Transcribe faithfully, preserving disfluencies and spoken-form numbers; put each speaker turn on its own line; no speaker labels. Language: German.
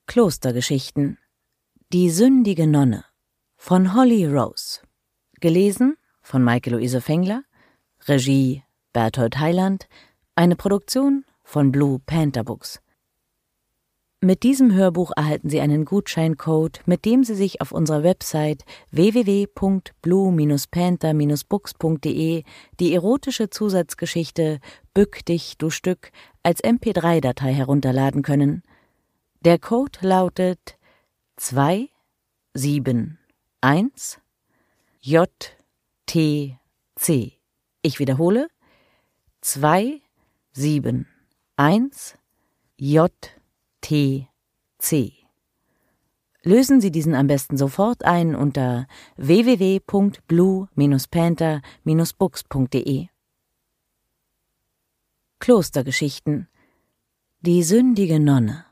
Klostergeschichten. Die sündige Nonne von Holly Rose. Gelesen von Maike-Luise Fengler. Regie Berthold Heiland. Eine Produktion von Blue Panther Books. Mit diesem Hörbuch erhalten Sie einen Gutscheincode, mit dem Sie sich auf unserer Website w w w punkt blue panther books punkt de die erotische Zusatzgeschichte Bück dich, du Stück als M P drei Datei herunterladen können. Der Code lautet zwei sieben eins J T C. Ich wiederhole: zwei sieben eins J T C. Lösen Sie diesen am besten sofort ein unter w w w punkt blue panther books punkt de. Klostergeschichten. Die sündige Nonne